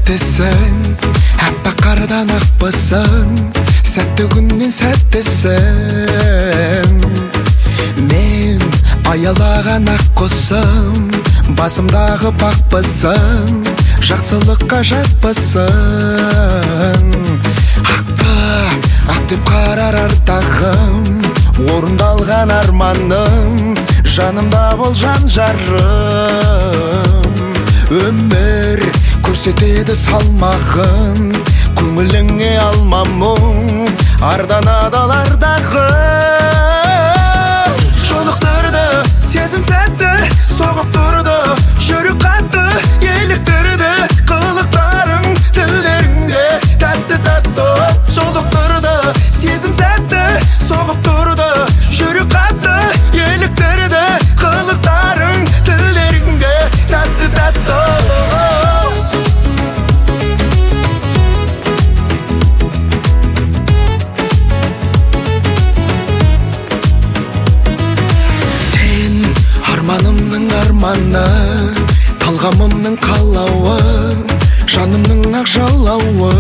сәттесің, аппақ қардан ақпысың, сәтті күннен сәттесің. Мен аялаған ақ құсым, басымдағы бақпысың, жақсылыққа жақпысың. Ақты, ақ деп қарар ардағым, орындалған арманым, жанымда бол жан жарым. Өмір көрсетеді салмағын, көңіліңе алма мұң, ардан адалардағы. Жолықтырды сезім сәтті, соғып тұрды жүрек қатты, еліктірді қылықтарың тілдеріңде тәтті-тәтті. Жолықтырды сезім сәтті, соғып тұрды жүрек қатты, еліктірді қылықтарың тілдеріңде тәтті-тәтті. Арманымның арманы, талғамымның қалауы, жанымның ақ жалауы.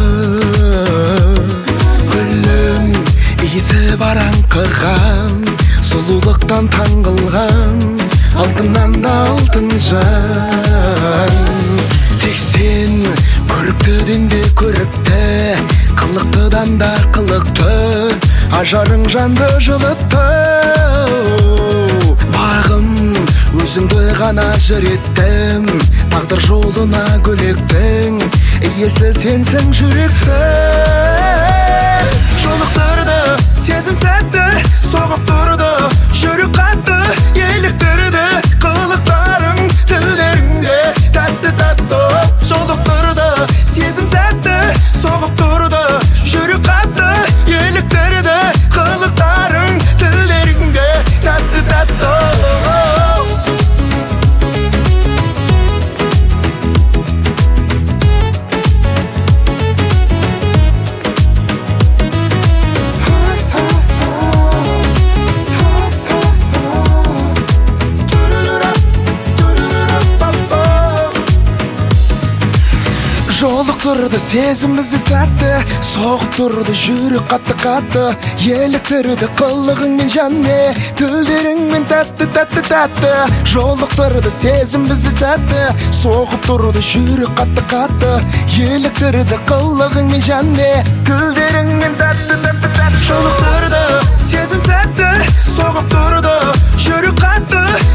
Гүлің иісі бар аңқыған, сұлулықтан таңғылған, алтыннан да алтын жан. Тек сен көріктіден де көрікті, қылықтыдан да қылықты, ажарың жанды жылытты. Бағым өзіңді ғана жүреттім, тағдыр жолына гүлектің, иесі сенсің жүректі. Жолықтырды сезім сәтті, соғып тұрды жүрек қатты, еліктірді қылықтарың тілдеріңде тәтті-тәтті. Жолықтырды сезім сәтті, соғып тұрды жүрек қатты, еліктірді қылықтарың тілдеріңде тәтті-тәтті. Жолықтырды сезім бізді сәтті, соғып тұрды жүрек қатты-қатты, еліктірді қылығыңмен жанне, тілдеріңмен тәтті-тәтті-тәтті. Жолықтырды сезім бізді сәтті, соғып тұрды жүрек қатты-қатты, еліктірді қылығыңмен жанне, тілдеріңмен тәтті-тәтті-тәтті. Жолықтырды сезім сәтті, соғып тұрды жүрек қатты,